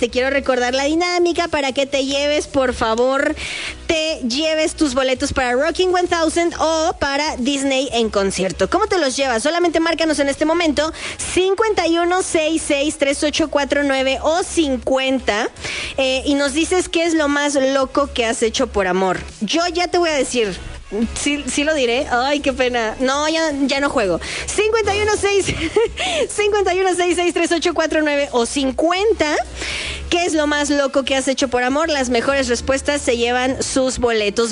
te quiero recordar la dinámica para que te lleves, por favor, tus boletos para Rocking 1000 o para Disney en concierto. ¿Cómo te los llevas? Solamente márcanos en este momento 51663849 o 50 y nos dices qué es lo más loco que has hecho por amor. Yo ya te voy a decir. Sí lo diré. Ay, qué pena. No, ya no juego. 51663849 o 50. ¿Qué es lo más loco que has hecho por amor? Las mejores respuestas se llevan sus boletos.